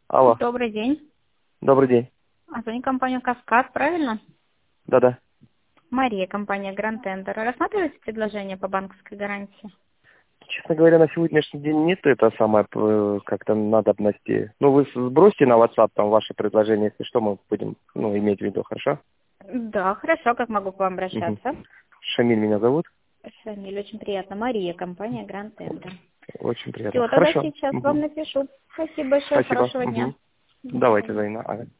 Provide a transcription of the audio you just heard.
Алло, Добрый день. добрый день. Звонит компания «Каскад», правильно? Да-да. Мария, компания «Гранд Тендер». Рассматриваете предложение по банковской гарантии? Честно говоря, на сегодняшний день нет это самое как-то надобности. Ну, вы сбросьте на WhatsApp там ваше предложение, если что, мы будем, иметь в виду, хорошо? Да, хорошо. Как могу к вам Мгм. обращаться? Шамиль меня зовут. Шамиль, очень приятно. Мария, компания «Гранд Тендер». Очень приятно. Все, тогда Хорошо. сейчас вам Мгм. напишу. Спасибо большое, Спасибо. хорошего дня. Мгм. До Давайте, свидания. взаимно. Ага.